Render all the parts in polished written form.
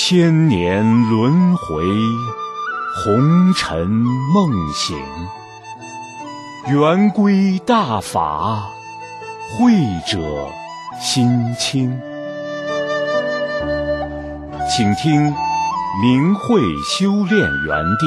千年轮回，红尘梦醒。圆规大法，慧者心清。请听明慧修炼园地。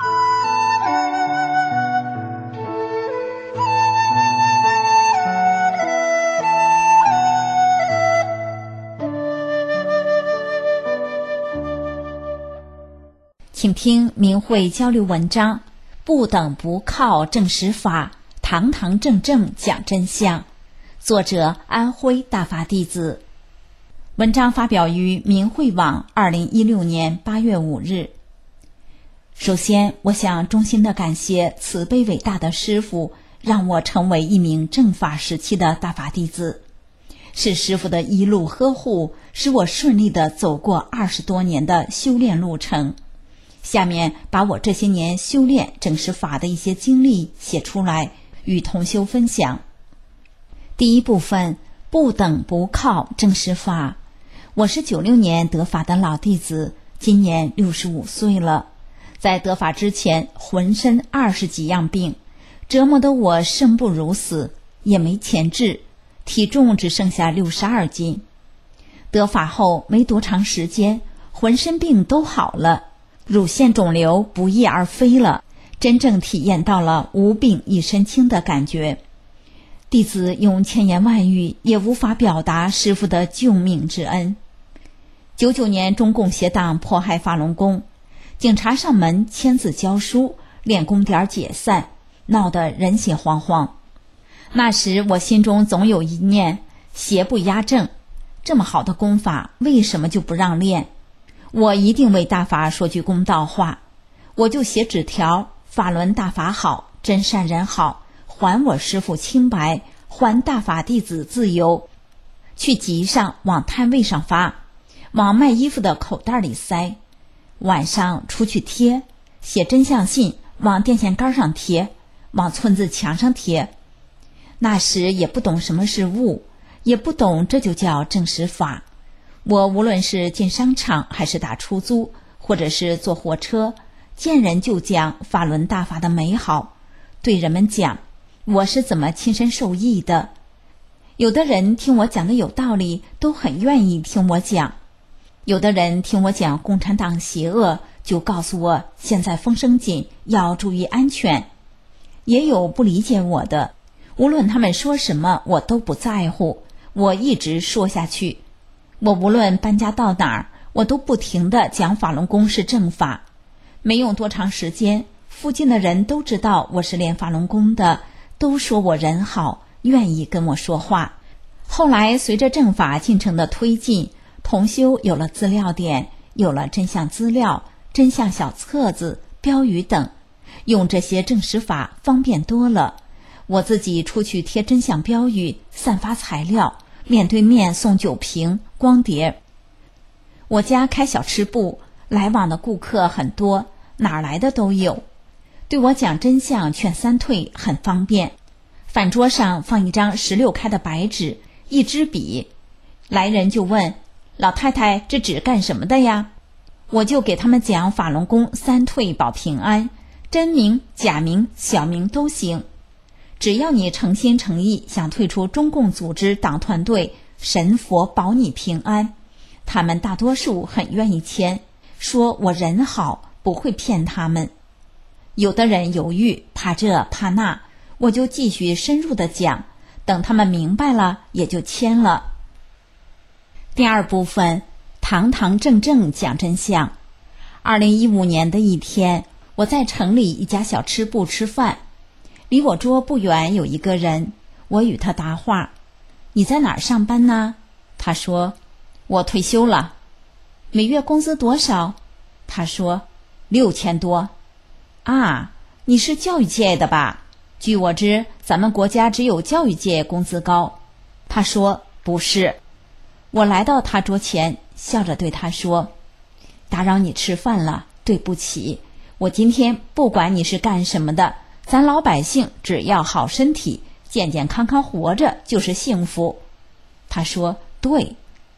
请听明慧交流文章，不等不靠正实法，堂堂正正讲真相。作者安徽大法弟子。文章发表于明慧网2016年8月5日。首先，我想衷心地感谢慈悲伟大的师父，让我成为一名正法时期的大法弟子。是师父的一路呵护，使我顺利地走过20多年的修炼路程。下面把我这些年修炼正实法的一些经历写出来，与同修分享。第一部分，不等不靠正实法。我是96年得法的老弟子，今年65岁了。在得法之前，浑身20几样病，折磨得我生不如死，也没钱治，体重只剩下62斤。得法后没多长时间，浑身病都好了，乳腺肿瘤不翼而飞了，真正体验到了无病一身轻的感觉。弟子用千言万语也无法表达师父的救命之恩。99年中共邪党迫害法轮功，警察上门签字交书，练功点解散，闹得人心惶惶。那时我心中总有一念，邪不压正，这么好的功法为什么就不让练？我一定为大法说句公道话。我就写纸条，法轮大法好，真善人好，还我师父清白，还大法弟子自由。去集上往摊位上发，往卖衣服的口袋里塞，晚上出去贴，写真相信，往电线杆上贴，往村子墙上贴。那时也不懂什么是悟，也不懂这就叫正实法。我无论是进商场还是打出租，或者是坐火车，见人就讲法轮大法的美好，对人们讲我是怎么亲身受益的。有的人听我讲的有道理，都很愿意听我讲。有的人听我讲共产党邪恶，就告诉我现在风声紧，要注意安全。也有不理解我的，无论他们说什么我都不在乎，我一直说下去。我无论搬家到哪儿，我都不停地讲法轮功是正法。没用多长时间，附近的人都知道我是练法轮功的，都说我人好，愿意跟我说话。后来随着正法进程的推进，同修有了资料点，有了真相资料、真相小册子、标语等，用这些正实法方便多了。我自己出去贴真相标语，散发材料，面对面送酒瓶、光碟。我家开小吃部，来往的顾客很多，哪儿来的都有。对我讲真相劝三退很方便。饭桌上放一张16开的白纸，一支笔，来人就问，老太太这纸干什么的呀？我就给他们讲法轮功三退保平安，真名、假名、小名都行。只要你诚心诚意想退出中共组织党团队，神佛保你平安。他们大多数很愿意签，说我人好，不会骗他们。有的人犹豫，怕这怕那，我就继续深入的讲，等他们明白了也就签了。第二部分，堂堂正正讲真相。2015年的一天，我在城里一家小吃部吃饭，离我桌不远有一个人，我与他搭话，你在哪儿上班呢？他说，我退休了。每月工资多少？他说6000多。啊，你是教育界的吧？据我知，咱们国家只有教育界工资高。他说不是。我来到他桌前，笑着对他说，打扰你吃饭了，对不起，我今天不管你是干什么的，咱老百姓只要好身体，健健康康活着就是幸福。他说对。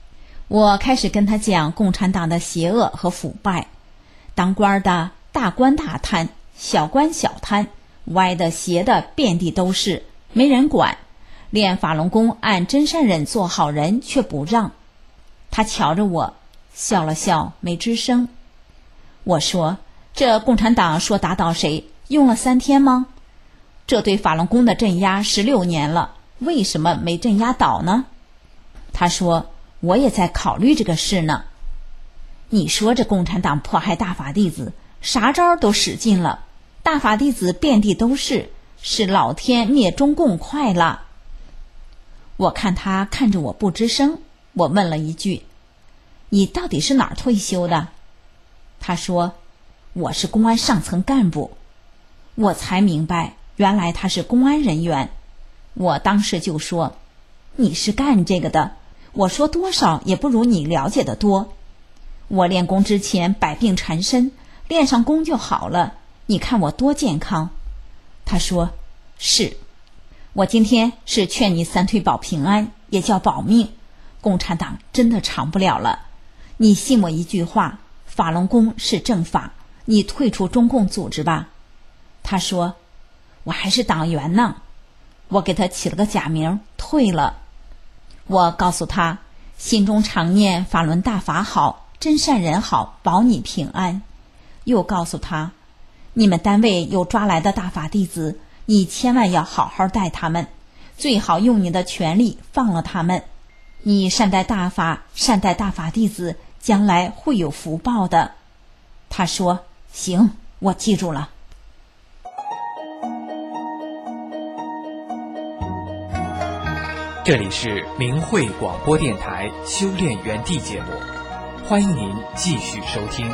我开始跟他讲共产党的邪恶和腐败，当官的大官大贪，小官小贪，歪的斜的遍地都是，没人管，连法轮功按真善忍做好人却不让。他瞧着我笑了笑，没吱声。我说，这共产党说打倒谁用了3天吗？这对法轮功的镇压16年了，为什么没镇压倒呢？他说，我也在考虑这个事呢。你说这共产党迫害大法弟子，啥招都使尽了，大法弟子遍地都是，是老天灭中共快了。我看他看着我不吱声，我问了一句，你到底是哪儿退休的？他说，我是公安上层干部。我才明白，原来他是公安人员。我当时就说，你是干这个的，我说多少也不如你了解的多。我练功之前百病缠身，练上功就好了，你看我多健康。他说，是。我今天是劝你3退保平安，也叫保命。共产党真的长不了了。你信我一句话，法轮功是正法，你退出中共组织吧。他说，我还是党员呢。我给他起了个假名，退了。我告诉他，心中常念法轮大法好，真善人好，保你平安。又告诉他，你们单位有抓来的大法弟子，你千万要好好待他们，最好用你的权力放了他们。你善待大法，善待大法弟子，将来会有福报的。他说，行，我记住了。 这里是明慧广播电台修炼园地节目，欢迎您继续收听。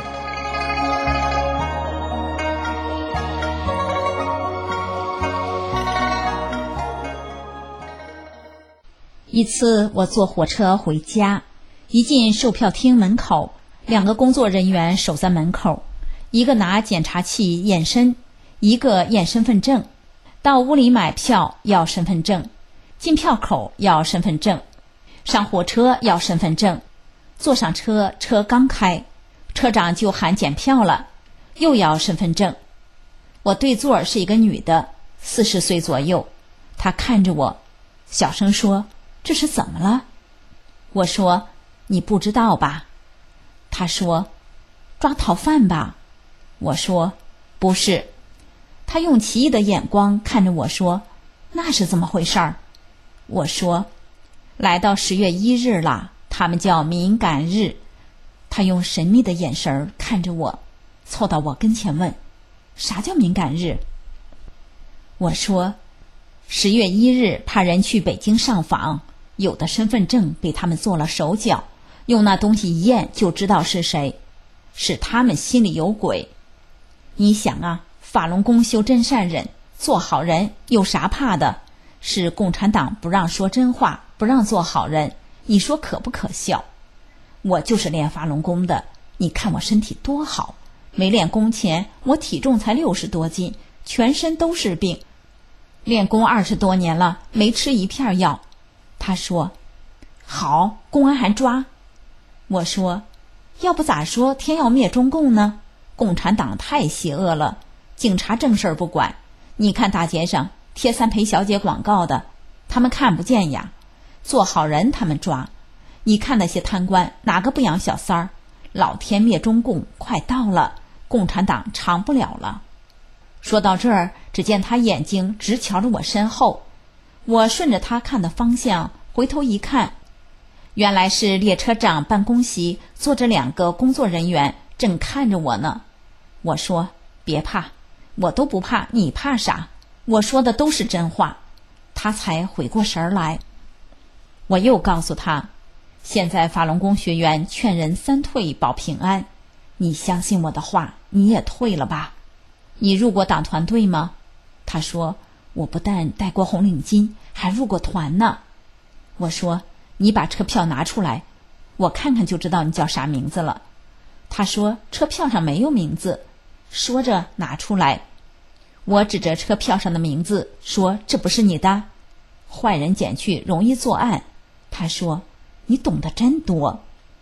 一次我坐火车回家，一进售票厅门口，2个工作人员守在门口，一个拿检查器验身，一个验身份证。到屋里买票要身份证，进票口要身份证，上火车要身份证，坐上车，车刚开，车长就喊检票了，又要身份证。我对座是一个女的，40岁左右，她看着我，小声说，这是怎么了？我说，你不知道吧？她说，抓逃犯吧？我说，不是。她用奇异的眼光看着我说，那是怎么回事儿？我说，来到10月1日了，他们叫敏感日。她用神秘的眼神看着我，凑到我跟前问，啥叫敏感日？我说，10月1日派人去北京上访，有的身份证被他们做了手脚，用那东西一验就知道是谁，是他们心里有鬼。你想啊，法轮功修真善忍，做好人有啥怕的？是共产党不让说真话，不让做好人，你说可不可笑？我就是练法轮功的，你看我身体多好，没练功前我体重才60多斤，全身都是病，练功20多年了，没吃一片药。他说，好，公安还抓。我说，要不咋说天要灭中共呢？共产党太邪恶了，警察正事不管，你看大街上贴3陪小姐广告的，他们看不见呀，做好人他们抓。你看那些贪官哪个不养小三儿？老天灭中共快到了，共产党长不了了。说到这儿，只见他眼睛直瞧着我身后，我顺着他看的方向回头一看，原来是列车长办公席坐着2个工作人员，正看着我呢。我说，别怕，我都不怕，你怕啥？我说的都是真话。他才回过神来。我又告诉他，现在法轮功学员劝人3退保平安，你相信我的话，你也退了吧。你入过党团队吗？他说，我不但戴过红领巾，还入过团呢。我说，你把车票拿出来，我看看就知道你叫啥名字了。他说，车票上没有名字。说着拿出来，我指着车票上的名字说，这不是你的？坏人捡去容易作案。他说，你懂得真多。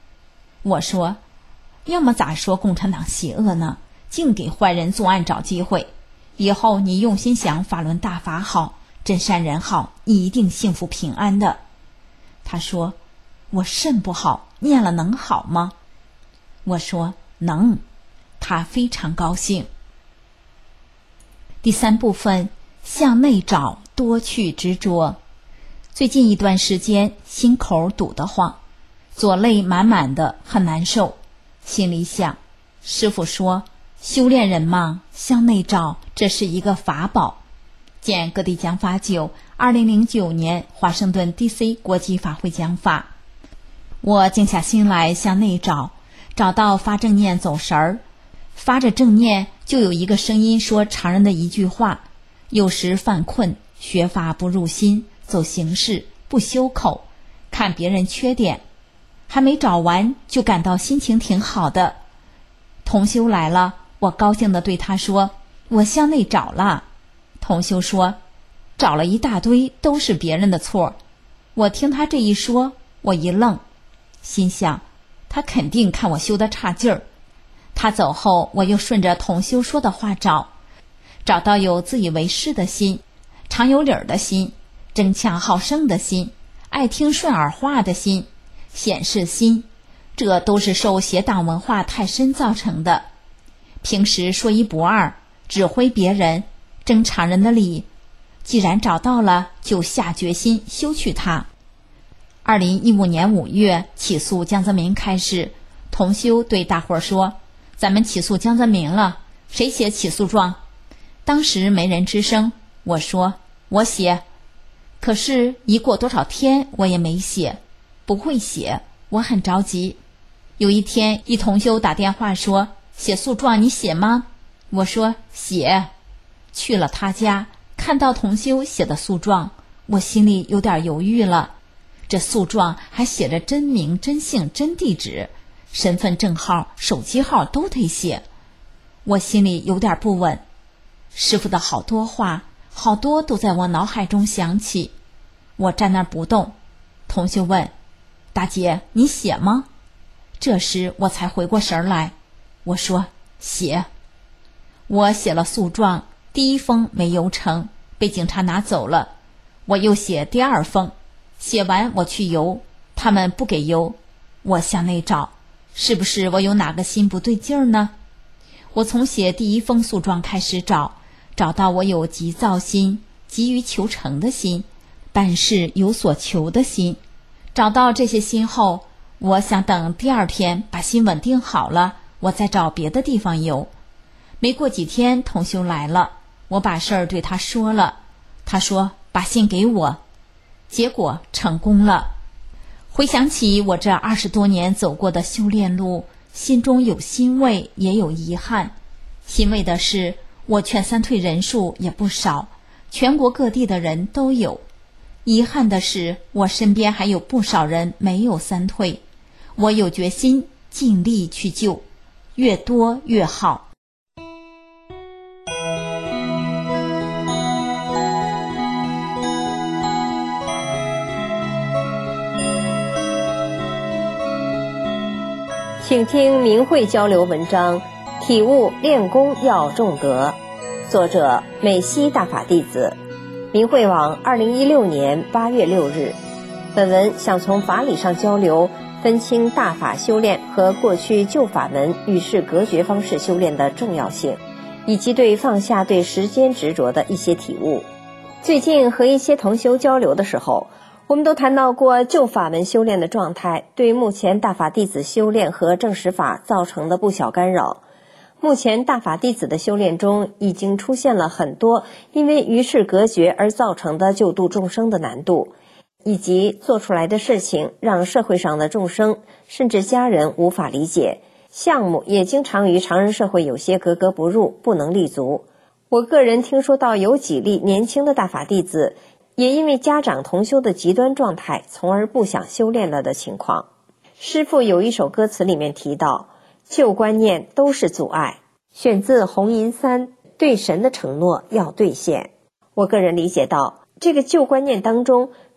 我说，要么咋说共产党邪恶呢？净给坏人作案找机会。以后你用心想法轮大法好，真善人好，一定幸福平安的。他说，我肾不好，念了能好吗？我说能。他非常高兴。第3部分，向内找，多去执着。最近一段时间心口堵得慌，左肋满满的，很难受。心里想，师父说修炼人嘛，向内找，这是一个法宝。见各地讲法9 2009年华盛顿 DC 国际法会讲法。我静下心来向内找，找到发正念走神儿，发着正念就有一个声音说常人的一句话，有时犯困，学法不入心，走形式，不修口，看别人缺点。还没找完就感到心情挺好的。同修来了，我高兴地对他说，我向内找了。同修说，找了一大堆都是别人的错。我听他这一说，我一愣，心想他肯定看我修得差劲儿。他走后，我又顺着同修说的话找到有自以为是的心，常有理儿的心，争强好胜的心，爱听顺耳话的心，显示心，这都是受邪党文化太深造成的。平时说一不二，指挥别人，争常人的理，既然找到了，就下决心修去它。2015年5月起诉江泽民开始，同修对大伙儿说，咱们起诉江泽民了，谁写起诉状？当时没人吱声，我说我写。可是一过多少天我也没写，不会写，我很着急。有一天一同修打电话说，写诉状你写吗？我说写。去了他家，看到同修写的诉状，我心里有点犹豫了。这诉状还写着真名真姓真地址，身份证号手机号都得写，我心里有点不稳。师父的好多话，好多都在我脑海中响起。我站那儿不动。同修问，大姐你写吗？这时我才回过神来，我说写。我写了诉状，第1封没邮成，被警察拿走了。我又写第2封，写完我去邮，他们不给邮。我向内找，是不是我有哪个心不对劲儿呢？我从写第1封诉状开始找到我有急躁心，急于求成的心，办事有所求的心。找到这些心后，我想等第2天把心稳定好了，我再找别的地方邮。没过几天同修来了，我把事儿对他说了，他说把信给我，结果成功了。回想起我这20多年走过的修炼路，心中有欣慰也有遗憾。欣慰的是我劝三退人数也不少，全国各地的人都有。遗憾的是我身边还有不少人没有三退，我有决心尽力去救，越多越好。 请听明慧交流文章，体悟练功要重德，作者美西大法弟子，明慧网2016年8月6日。本文想从法理上交流，分清大法修炼和过去旧法门与世隔绝方式修炼的重要性，以及对放下对时间执着的一些体悟。最近和一些同修交流的时候，我们都谈到过旧法门修炼的状态对目前大法弟子修炼和正实法造成的不小干扰。目前大法弟子的修炼中已经出现了很多因为与世隔绝而造成的救度众生的难度，以及做出来的事情让社会上的众生甚至家人无法理解，项目也经常与常人社会有些格格不入，不能立足。我个人听说到有几例年轻的大法弟子也因为家长同修的极端状态，从而不想修炼了的情况。师父有一首歌词里面提到，旧观念都是阻碍，选自红银三，对神的承诺要兑现。我个人理解到，这个旧观念当中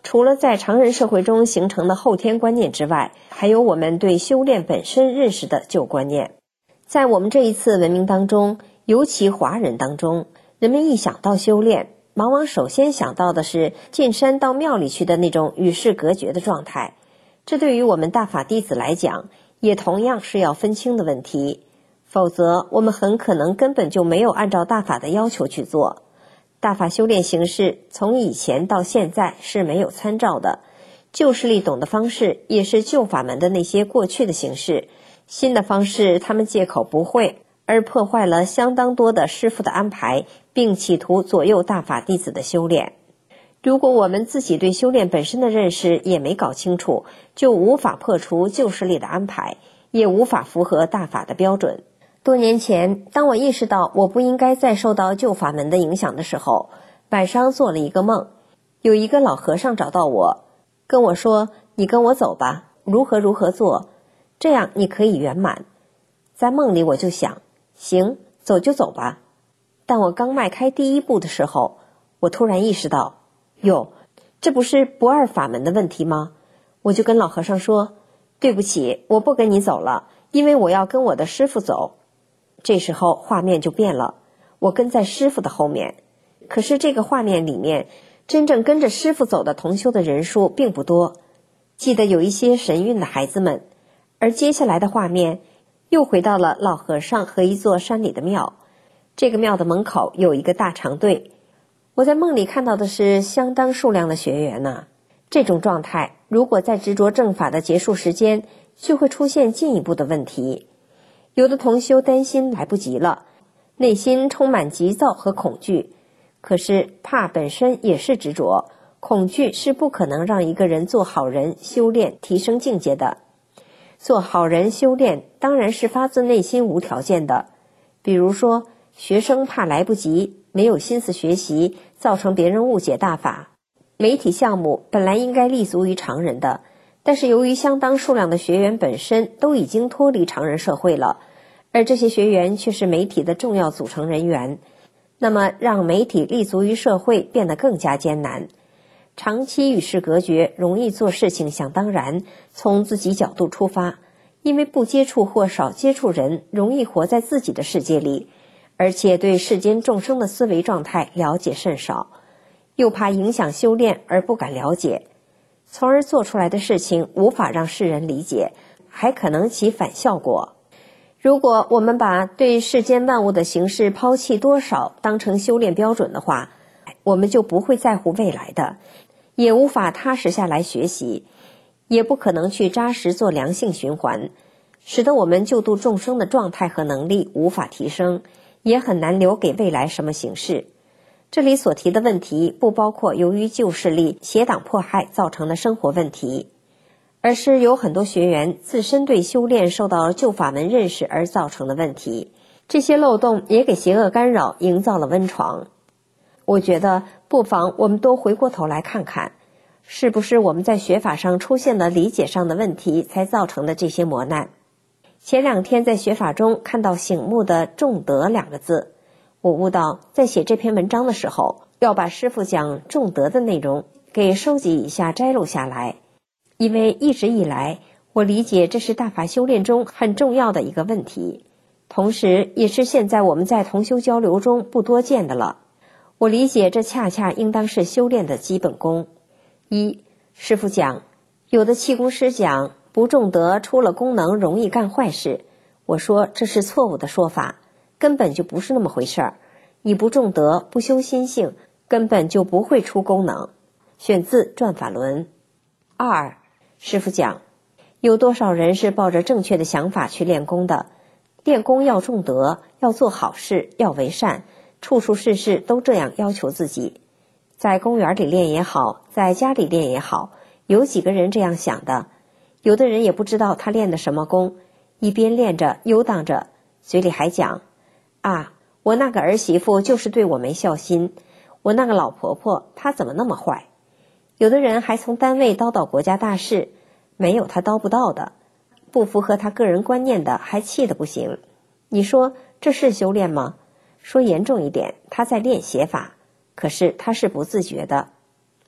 除了在常人社会中形成的后天观念之外，还有我们对修炼本身认识的旧观念。在我们这一次文明当中，尤其华人当中，人们一想到修炼，往往首先想到的是进山到庙里去的那种与世隔绝的状态。这对于我们大法弟子来讲，也同样是要分清的问题，否则我们很可能根本就没有按照大法的要求去做。大法修炼形式从以前到现在是没有参照的，旧势力懂的方式也是旧法门的那些过去的形式，新的方式他们借口不会，而破坏了相当多的师父的安排，并企图左右大法弟子的修炼。如果我们自己对修炼本身的认识也没搞清楚，就无法破除旧势力的安排，也无法符合大法的标准。多年前，当我意识到我不应该再受到旧法门的影响的时候，晚上做了一个梦，有一个老和尚找到我，跟我说，你跟我走吧，如何如何做，这样你可以圆满。在梦里我就想，行，走就走吧。但我刚迈开第一步的时候，我突然意识到，哟，这不是不二法门的问题吗？我就跟老和尚说，对不起，我不跟你走了，因为我要跟我的师父走。这时候画面就变了，我跟在师父的后面，可是这个画面里面，真正跟着师父走的同修的人数并不多，记得有一些神韵的孩子们。而接下来的画面又回到了老和尚和一座山里的庙，这个庙的门口有一个大长队，我在梦里看到的是相当数量的学员呐。这种状态如果在执着正法的结束时间，就会出现进一步的问题。有的同修担心来不及了，内心充满急躁和恐惧，可是怕本身也是执着，恐惧是不可能让一个人做好人、修炼、提升境界的。做好人修炼当然是发自内心无条件的，比如说学生怕来不及，没有心思学习，造成别人误解大法。媒体项目本来应该立足于常人的，但是由于相当数量的学员本身都已经脱离常人社会了，而这些学员却是媒体的重要组成人员，那么让媒体立足于社会变得更加艰难。长期与世隔绝，容易做事情想当然，从自己角度出发，因为不接触或少接触人，容易活在自己的世界里，而且对世间众生的思维状态了解甚少，又怕影响修炼而不敢了解，从而做出来的事情无法让世人理解，还可能起反效果。如果我们把对世间万物的形式抛弃多少当成修炼标准的话，我们就不会在乎未来的，也无法踏实下来学习，也不可能去扎实做良性循环，使得我们救度众生的状态和能力无法提升，也很难留给未来什么形式。这里所提的问题不包括由于旧势力邪党迫害造成的生活问题，而是有很多学员自身对修炼受到旧法门认识而造成的问题。这些漏洞也给邪恶干扰营造了温床。我觉得不妨我们多回过头来看看，是不是我们在学法上出现了理解上的问题才造成的这些磨难。前2天在学法中看到醒目的重德2个字，我悟到在写这篇文章的时候，要把师父讲重德的内容给收集一下摘录下来，因为一直以来我理解这是大法修炼中很重要的一个问题，同时也是现在我们在同修交流中不多见的了。我理解这恰恰应当是修炼的基本功。一，师父讲，有的气功师讲不重德出了功能容易干坏事，我说这是错误的说法，根本就不是那么回事儿。你不重德不修心性，根本就不会出功能。选自转法轮。2，师父讲，有多少人是抱着正确的想法去练功的？练功要重德，要做好事，要为善，处处事事都这样要求自己。在公园里练也好，在家里练也好，有几个人这样想的？有的人也不知道他练的什么功，一边练着游荡着，嘴里还讲啊，我那个儿媳妇就是对我没孝心，我那个老婆婆她怎么那么坏。有的人还从单位叨叨国家大事，没有他叨不到的，不符合他个人观念的还气得不行。你说这是修炼吗？说严重一点，他在练邪法，可是他是不自觉的。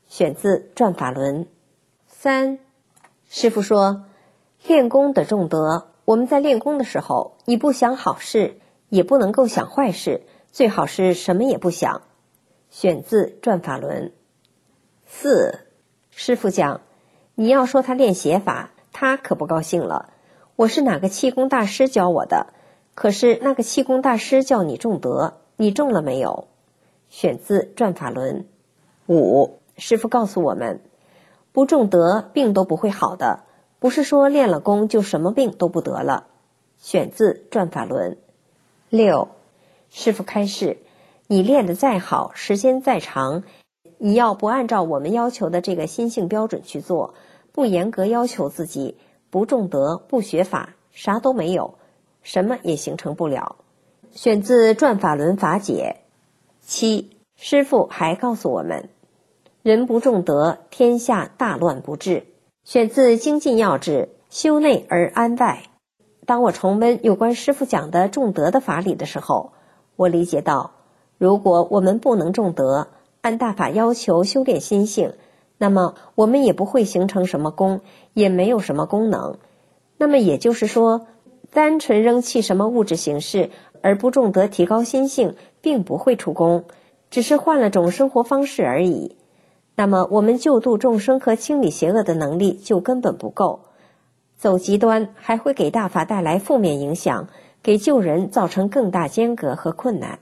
选自《转法轮》。3. 师父说，练功的重德，我们在练功的时候，你不想好事，也不能够想坏事，最好是什么也不想。选自《转法轮》。4. 师父讲，你要说他练邪法，他可不高兴了。我是哪个气功大师教我的，可是那个气功大师叫你重德，你中了没有？选自《转法轮》。5. 师父告诉我们，不重德病都不会好的，不是说练了功就什么病都不得了。选自《转法轮》。6. 师父开示，你练得再好，时间再长，你要不按照我们要求的这个心性标准去做，不严格要求自己，不重德，不学法，啥都没有，什么也形成不了。选自《转法轮法解》。7. 师父还告诉我们，人不重德，天下大乱不治。选自《精进要旨》，修内而安外。当我重温有关师父讲的重德的法理的时候，我理解到，如果我们不能重德，按大法要求修炼心性，那么我们也不会形成什么功，也没有什么功能。那么也就是说，单纯扔弃什么物质形式，而不重德提高心性，并不会出功，只是换了种生活方式而已。那么我们救度众生和清理邪恶的能力就根本不够，走极端还会给大法带来负面影响，给救人造成更大间隔和困难。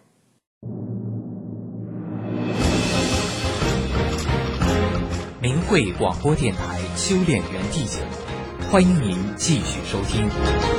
明慧广播电台修炼园地节目，欢迎您继续收听。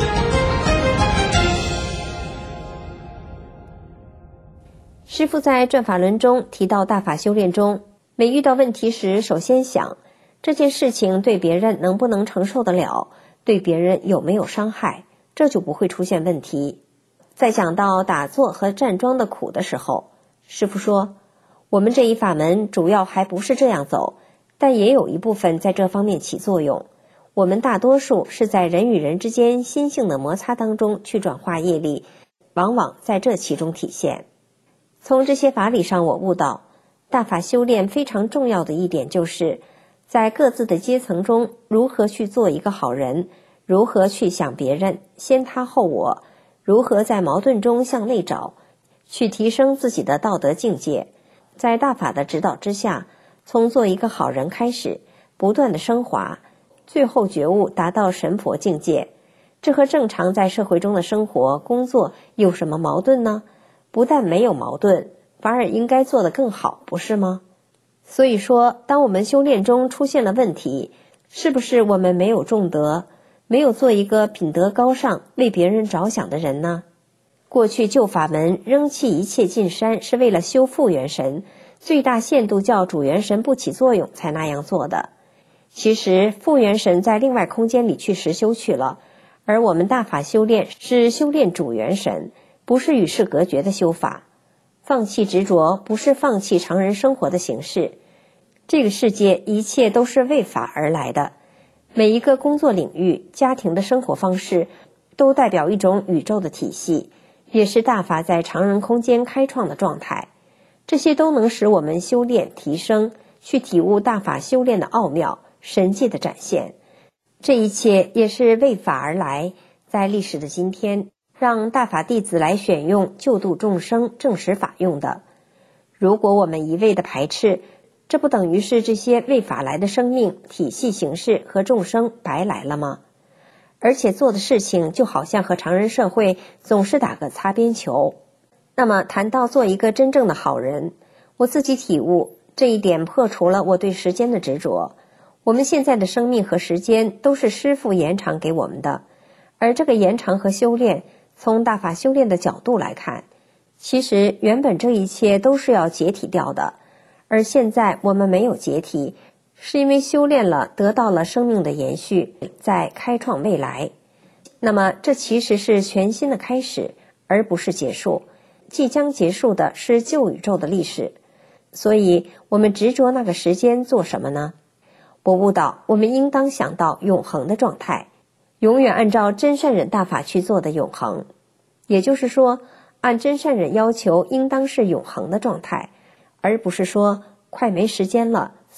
师父在《转法轮》中提到，大法修炼中，每遇到问题时，首先想这件事情对别人能不能承受得了，对别人有没有伤害，这就不会出现问题。在讲到打坐和站桩的苦的时候，师父说，我们这一法门主要还不是这样走，但也有一部分在这方面起作用。我们大多数是在人与人之间心性的摩擦当中去转化业力，往往在这其中体现。从这些法理上，我悟到大法修炼非常重要的一点，就是在各自的阶层中如何去做一个好人，如何去想别人，先他后我，如何在矛盾中向内找，去提升自己的道德境界。在大法的指导之下，从做一个好人开始，不断的升华，最后觉悟达到神佛境界。这和正常在社会中的生活工作有什么矛盾呢？不但没有矛盾，反而应该做得更好，不是吗？所以说，当我们修炼中出现了问题，是不是我们没有重德，没有做一个品德高尚、为别人着想的人呢？过去旧法门扔弃一切进山，是为了修复元神，最大限度叫主元神不起作用才那样做的。其实复元神在另外空间里去实修去了，而我们大法修炼是修炼主元神，不是与世隔绝的修法。放弃执着不是放弃常人生活的形式，这个世界一切都是为法而来的，每一个工作领域、家庭的生活方式都代表一种宇宙的体系，也是大法在常人空间开创的状态。这些都能使我们修炼提升，去体悟大法修炼的奥妙、神迹的展现。这一切也是为法而来，在历史的今天，让大法弟子来选用救度众生正实法用的。如果我们一味的排斥，这不等于是这些为法来的生命、体系形式和众生白来了吗？而且做的事情就好像和常人社会总是打个擦边球。那么谈到做一个真正的好人，我自己体悟，这一点破除了我对时间的执着。我们现在的生命和时间都是师父延长给我们的，而这个延长和修炼，从大法修炼的角度来看，其实原本这一切都是要解体掉的，而现在我们没有解体，是因为修炼了，得到了生命的延续，在开创未来。那么这其实是全新的开始，而不是结束。即将结束的是旧宇宙的历史，所以我们执着那个时间做什么呢？我悟到，我们应当想到永恒的状态，永远按照真善忍大法去做的永恒。也就是说，按真善忍要求应当是永恒的状态，而不是说快没时间了，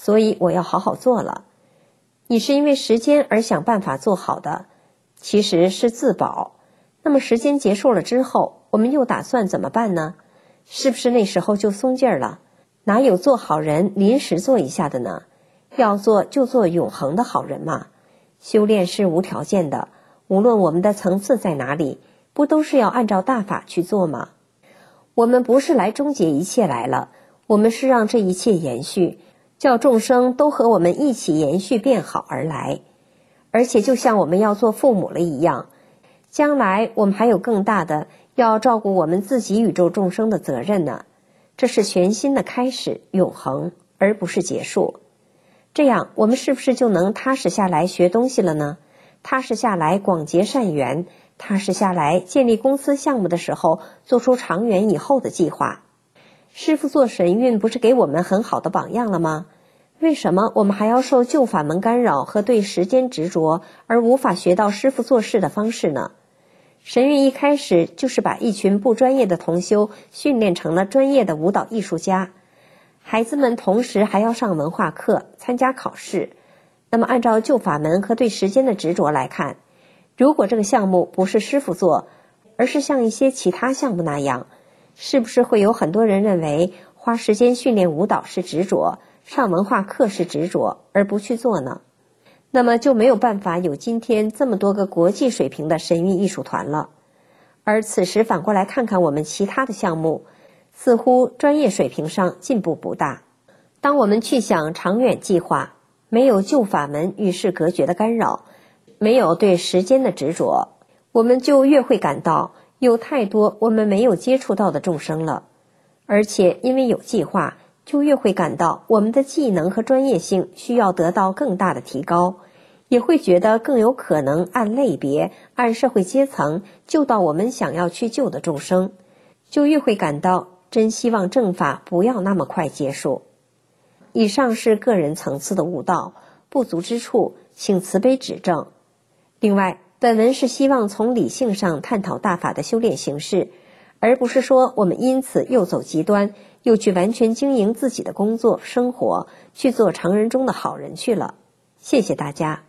所以我要好好做了。你是因为时间而想办法做好的，其实是自保。那么时间结束了之后，我们又打算怎么办呢？是不是那时候就松劲儿了？哪有做好人临时做一下的呢？要做就做永恒的好人嘛。修炼是无条件的，无论我们的层次在哪里，不都是要按照大法去做吗？我们不是来终结一切来了，我们是让这一切延续，叫众生都和我们一起延续变好而来。而且就像我们要做父母了一样，将来我们还有更大的要照顾我们自己宇宙众生的责任呢。这是全新的开始，永恒，而不是结束。这样我们是不是就能踏实下来学东西了呢？踏实下来广结善缘，踏实下来建立公司项目的时候做出长远以后的计划。师父做神韵不是给我们很好的榜样了吗？为什么我们还要受旧法门干扰和对时间执着，而无法学到师父做事的方式呢？神韵一开始就是把一群不专业的同修训练成了专业的舞蹈艺术家，孩子们同时还要上文化课，参加考试。那么按照旧法门和对时间的执着来看，如果这个项目不是师父做，而是像一些其他项目那样，是不是会有很多人认为花时间训练舞蹈是执着，上文化课是执着，而不去做呢？那么就没有办法有今天这么多个国际水平的神韵艺术团了。而此时反过来看看我们其他的项目，似乎专业水平上进步不大。当我们去想长远计划，没有旧法门与世隔绝的干扰，没有对时间的执着，我们就越会感到有太多我们没有接触到的众生了。而且因为有计划，就越会感到我们的技能和专业性需要得到更大的提高，也会觉得更有可能按类别、按社会阶层救到我们想要去救的众生，就越会感到真希望正法不要那么快结束。以上是个人层次的悟道，不足之处请慈悲指正。另外，本文是希望从理性上探讨大法的修炼形式，而不是说我们因此又走极端，又去完全经营自己的工作生活，去做常人中的好人去了。谢谢大家。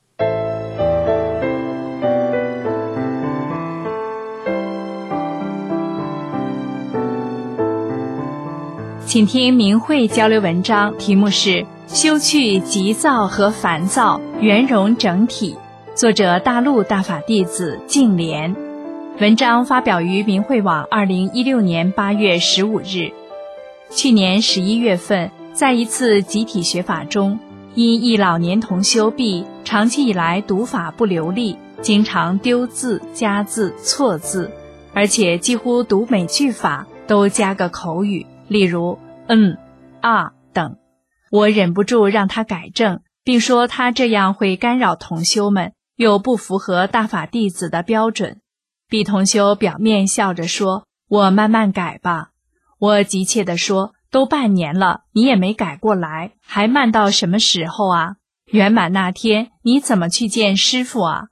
请听明慧交流文章，题目是修去急躁和烦躁，圆融整体，作者大陆大法弟子净莲。文章发表于明慧网2016年8月15日。去年11月份，在一次集体学法中，因一老年同修 B 长期以来读法不流利，经常丢字、加字、错字，而且几乎读每句法都加个口语，例如啊等。我忍不住让他改正，并说他这样会干扰同修们，又不符合大法弟子的标准。B 同修表面笑着说，我慢慢改吧。我急切地说，都半年了，你也没改过来，还慢到什么时候啊？圆满那天你怎么去见师父啊？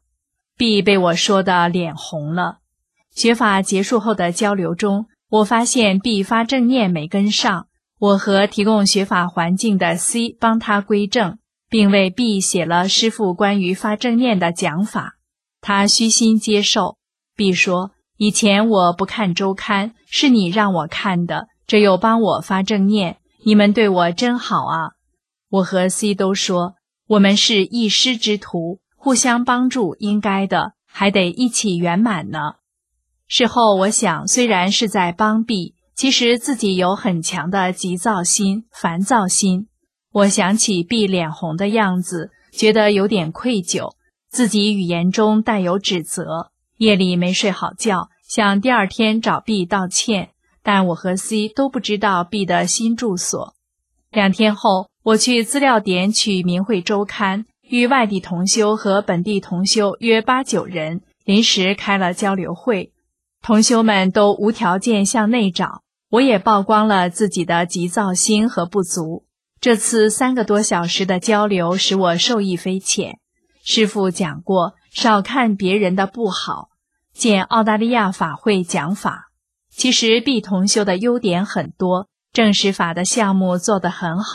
B 被我说得脸红了。学法结束后的交流中，我发现 B 发正念没跟上，我和提供学法环境的 C 帮他归正，并为 B 写了师父关于发正念的讲法。他虚心接受。 B 说，以前我不看周刊，是你让我看的，这又帮我发正念，你们对我真好啊。我和 C 都说，我们是一师之徒，互相帮助应该的，还得一起圆满呢。事后我想，虽然是在帮 B， 其实自己有很强的急躁心、烦躁心。我想起 B 脸红的样子，觉得有点愧疚，自己语言中带有指责。夜里没睡好觉，想第二天找 B 道歉，但我和 C 都不知道 B 的新住所。2天后，我去资料点取明慧周刊，与外地同修和本地同修约8、9人，临时开了交流会。同修们都无条件向内找，我也曝光了自己的急躁心和不足。这次3个多小时的交流使我受益匪浅。师父讲过，少看别人的不好。见澳大利亚法会讲法，其实 B 同修的优点很多，正实法的项目做得很好，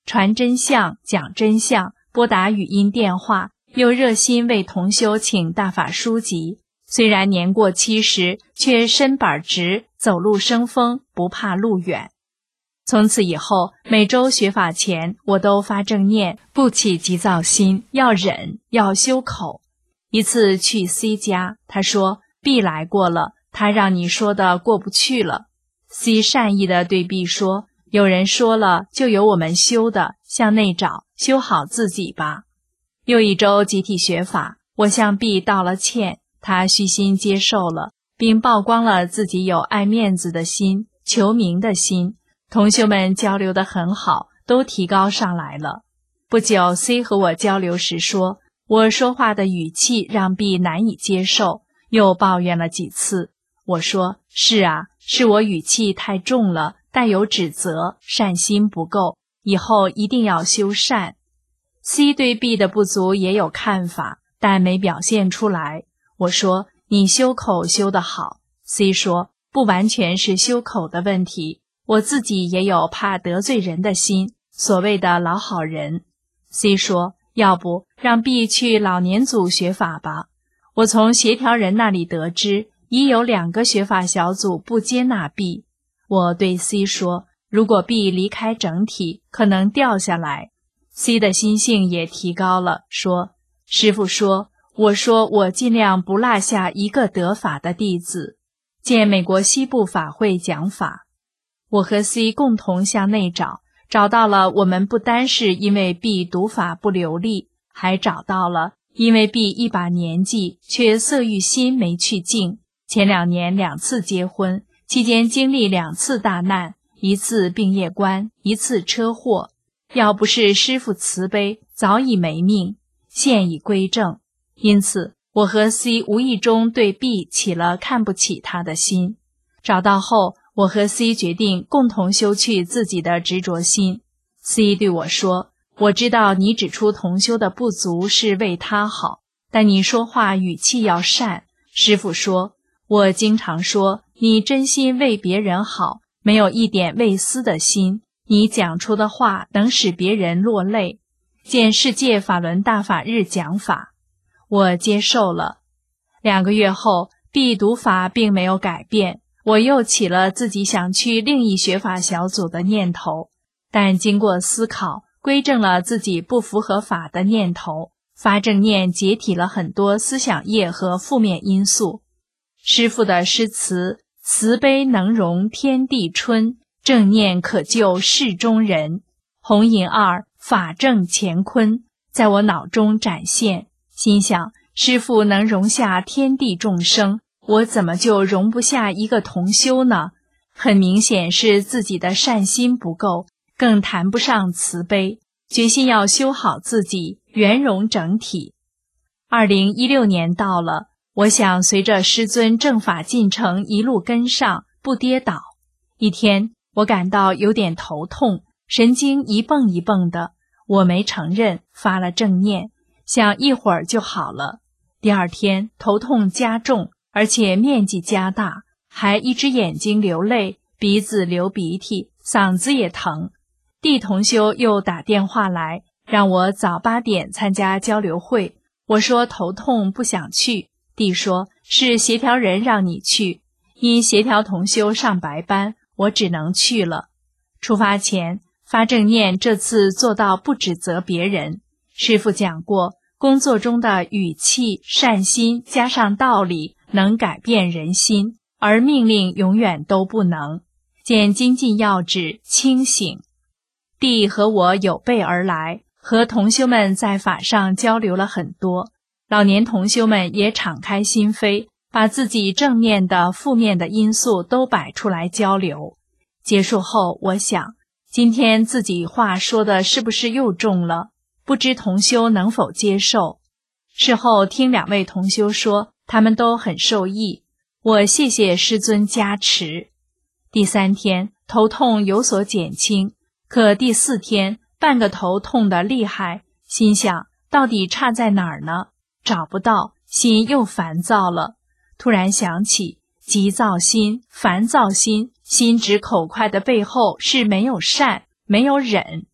传真相、讲真相，拨打语音电话，又热心为同修请大法书籍。虽然年过70，却身板直，走路生风，不怕路远。从此以后，每周学法前，我都发正念，不起急躁心，要忍，要修口。一次去 C 家，他说 B 来过了，他让你说的过不去了。C 善意地对 B 说，有人说了，就有我们修的，向内找，修好自己吧。又一周集体学法，我向 B 道了歉，他虚心接受了，并曝光了自己有爱面子的心、求名的心。同修们交流得很好，都提高上来了。不久 C 和我交流时说，我说话的语气让 B 难以接受，又抱怨了几次。我说，是啊，是我语气太重了，带有指责，善心不够，以后一定要修善。C 对 B 的不足也有看法，但没表现出来。我说，你修口修得好。C 说，不完全是修口的问题，我自己也有怕得罪人的心，所谓的老好人。C 说，要不让 B 去老年组学法吧。我从协调人那里得知，已有2个学法小组不接纳 B。我对 C 说，如果 B 离开整体，可能掉下来。C 的心性也提高了，说，师父说，我说我尽量不落下一个得法的弟子。见美国西部法会讲法。我和 C 共同向内找到了我们不单是因为 B 读法不流利，还找到了因为 B 一把年纪却色欲心没去净，前2年2次结婚，期间经历2次大难，一次病业关，一次车祸。要不是师父慈悲，早已没命，现已归正。因此我和 C 无意中对 B 起了看不起他的心。找到后，我和 C 决定共同修去自己的执着心。C 对我说，我知道你指出同修的不足是为他好，但你说话语气要善。师父说，我经常说，你真心为别人好，没有一点为私的心，你讲出的话能使别人落泪。见世界法轮大法日讲法，我接受了。2个月后，B 读法并没有改变，我又起了自己想去另一学法小组的念头，但经过思考，归正了自己不符合法的念头，发正念解体了很多思想业和负面因素。师父的诗词，慈悲能容天地春，正念可救世中人，红银2法正乾坤，在我脑中展现。心想，师父能容下天地众生，我怎么就容不下一个同修呢？很明显是自己的善心不够，更谈不上慈悲，决心要修好自己，圆融整体。2016年到了，我想随着师尊正法进程一路跟上，不跌倒。一天，我感到有点头痛，神经一蹦一蹦的，我没承认，发了正念，想一会儿就好了。第2天，头痛加重，而且面积加大，还一只眼睛流泪，鼻子流鼻涕，嗓子也疼。D 同修又打电话来，让我早8点参加交流会。我说头痛不想去。D 说是协调人让你去，因协调同修上白班，我只能去了。出发前发正念，这次做到不指责别人。师父讲过，工作中的语气、善心加上道理能改变人心，而命令永远都不能。见精进要旨，清醒。D 和我有备而来，和同修们在法上交流了很多。老年同修们也敞开心扉，把自己正面的、负面的因素都摆出来交流。结束后，我想，今天自己话说的是不是又重了？不知同修能否接受？事后听2位同修说，他们都很受益。我谢谢师尊加持。第3天，头痛有所减轻，可第4天，半个头痛得厉害，心想，到底差在哪儿呢？找不到，心又烦躁了。突然想起，急躁心、烦躁心、心直口快的背后是没有善，没有忍。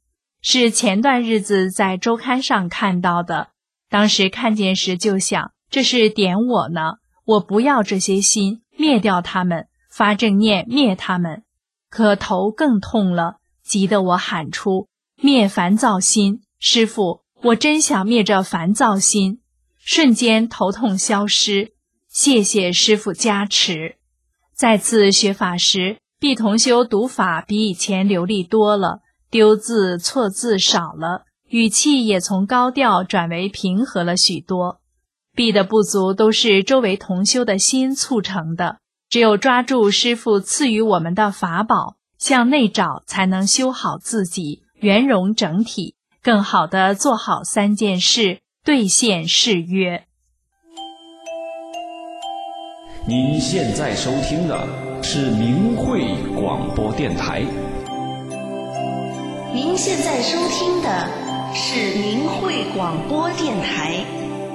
是前段日子在周刊上看到的。当时看见时就想，这是点我呢，我不要这些心，灭掉他们，发正念灭他们。可头更痛了，急得我喊出，灭烦躁心，师父，我真想灭这烦躁心。瞬间头痛消失，谢谢师父加持。再次学法时，毕同修读法比以前流利多了，丢字错字少了，语气也从高调转为平和了许多。毕的不足都是周围同修的心促成的，只有抓住师父赐予我们的法宝，向内找，才能修好自己，圆融整体，更好地做好3件事，兑现誓约。 您现在收听的是明慧广播电台。 您现在收听的是明慧广播电台。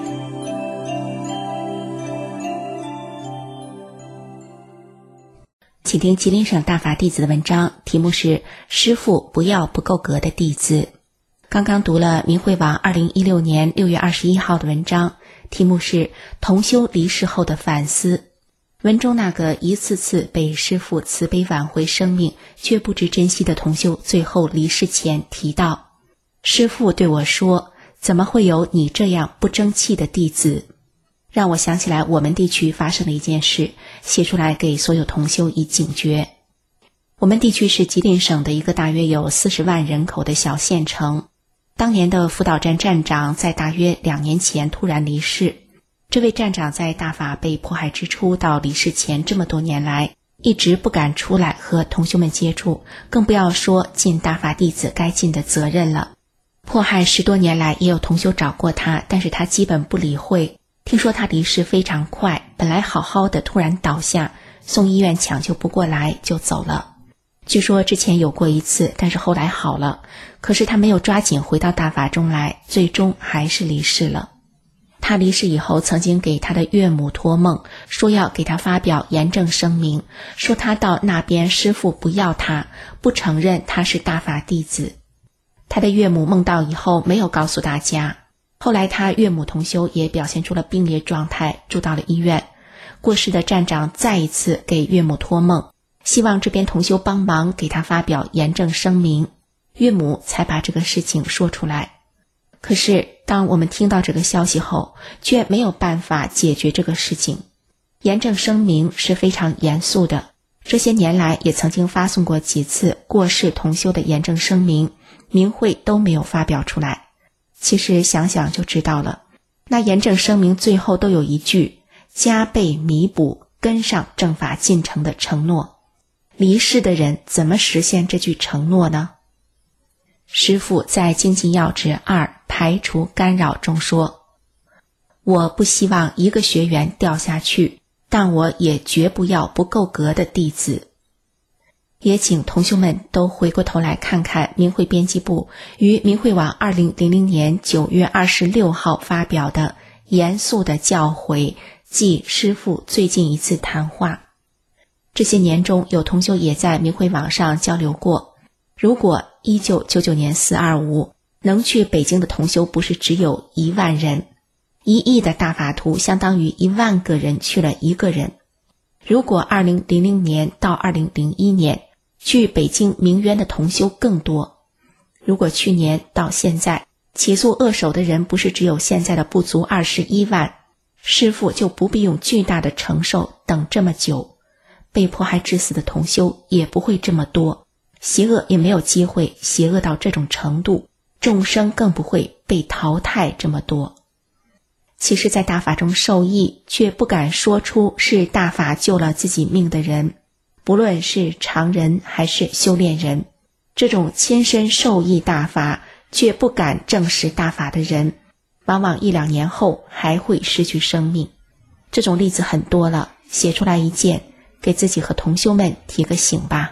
请听吉林省大法弟子的文章，题目是师父不要不够格的弟子。刚刚读了明慧网2016年6月21号的文章，题目是同修离世后的反思。文中那个一次次被师父慈悲挽回生命却不知珍惜的同修，最后离世前提到，师父对我说，怎么会有你这样不争气的弟子？让我想起来我们地区发生的一件事，写出来给所有同修以警觉。我们地区是吉林省的一个大约有40万人口的小县城，当年的辅导站站长在大约2年前突然离世。这位站长在大法被迫害之初到离世前这么多年来，一直不敢出来和同修们接触，更不要说尽大法弟子该尽的责任了。迫害10多年来，也有同修找过他，但是他基本不理会。听说他离世非常快，本来好好的突然倒下，送医院抢救不过来就走了。据说之前有过一次，但是后来好了，可是他没有抓紧回到大法中来，最终还是离世了。他离世以后，曾经给他的岳母托梦，说要给他发表严正声明，说他到那边师父不要他，不承认他是大法弟子。他的岳母梦到以后没有告诉大家，后来他岳母同修也表现出了病烈状态，住到了医院。过世的站长再一次给岳母托梦，希望这边同修帮忙给他发表严正声明，岳母才把这个事情说出来。可是当我们听到这个消息后，却没有办法解决这个事情。严正声明是非常严肃的，这些年来也曾经发送过几次过世同修的严正声明，明慧都没有发表出来。其实想想就知道了，那严正声明最后都有一句加倍弥补跟上正法进程的承诺。离世的人怎么实现这句承诺呢？师父在精进要旨2排除干扰中说，我不希望一个学员掉下去，但我也绝不要不够格的弟子。也请同修们都回过头来看看明慧编辑部于明慧网2000年9月26号发表的严肃的教诲暨师父最近一次谈话。这些年中有同修也在明慧网上交流过，如果1999年425能去北京的同修不是只有1万人，1亿的大法徒相当于1万个人去了1个人。如果2000年到2001年去北京鸣冤的同修更多，如果去年到现在起诉恶手的人不是只有现在的不足21万，师父就不必用巨大的承受等这么久，被迫害致死的同修也不会这么多，邪恶也没有机会邪恶到这种程度，众生更不会被淘汰这么多。其实在大法中受益却不敢说出是大法救了自己命的人，不论是常人还是修炼人，这种亲身受益大法却不敢证实大法的人，往往1-2年后还会失去生命。这种例子很多了，写出来一件，给自己和同修们提个醒吧。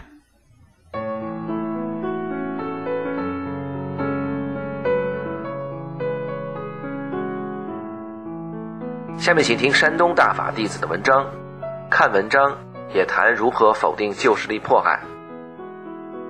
下面请听山东大法弟子的文章，看文章也谈如何否定旧势力迫害。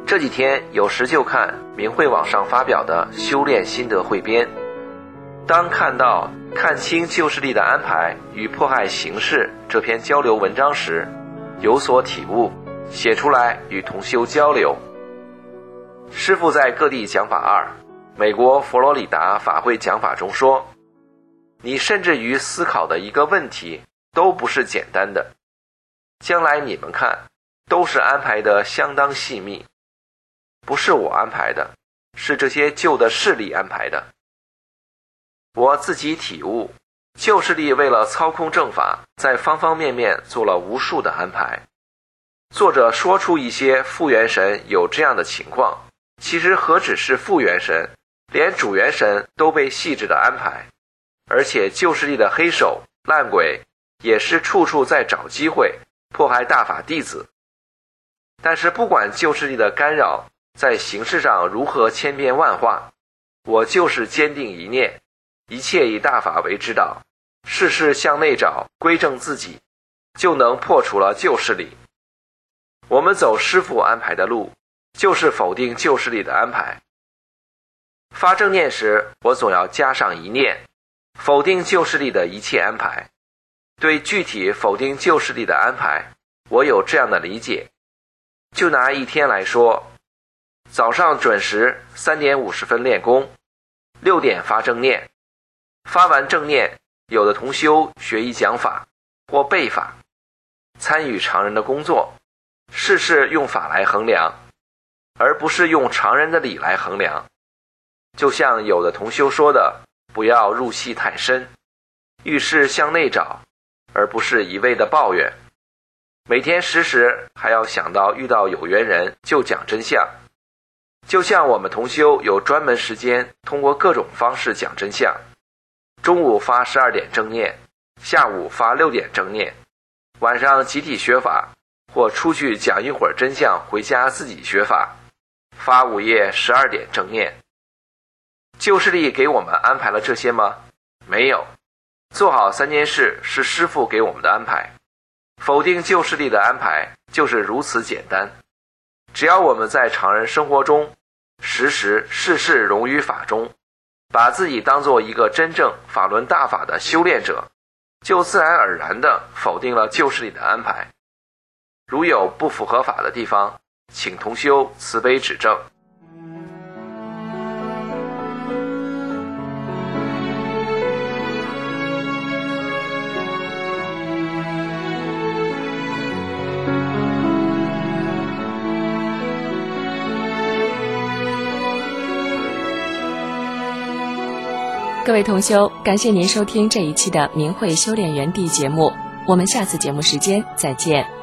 这几天有时就看明慧网上发表的修炼心得汇编，当看到看清旧势力的安排与迫害形式这篇交流文章时，有所体悟，写出来与同修交流。师父在各地讲法2，美国佛罗里达法会讲法中说，你甚至于思考的一个问题都不是简单的，将来你们看都是安排的相当细密，不是我安排的，是这些旧的势力安排的。我自己体悟，旧势力为了操控正法，在方方面面做了无数的安排。作者说出一些副元神有这样的情况，其实何止是副元神，连主元神都被细致的安排，而且旧势力的黑手烂鬼也是处处在找机会迫害大法弟子。但是不管旧势力的干扰在形式上如何千变万化，我就是坚定一念，一切以大法为指导，事事向内找，归正自己，就能破除了旧势力。我们走师父安排的路，就是否定旧势力的安排。发正念时，我总要加上一念，否定旧势力的一切安排。对具体否定旧势力的安排，我有这样的理解。就拿一天来说，早上准时3点50分练功，6点发正念，发完正念，有的同修学一讲法或背法，参与常人的工作，事事用法来衡量，而不是用常人的理来衡量。就像有的同修说的，不要入戏太深，遇事向内找，而不是一味的抱怨。每天时时还要想到遇到有缘人就讲真相。就像我们同修有专门时间通过各种方式讲真相，中午发12点正念，下午发6点正念，晚上集体学法，或出去讲一会儿真相，回家自己学法，发午夜12点正念。旧势力给我们安排了这些吗？没有。做好3件事是师父给我们的安排，否定旧势力的安排就是如此简单。只要我们在常人生活中时时事事融于法中，把自己当作一个真正法轮大法的修炼者，就自然而然地否定了旧势力的安排。如有不符合法的地方，请同修慈悲指正。 各位同修，感谢您收听这一期的明慧修炼园地节目，我们下次节目时间再见。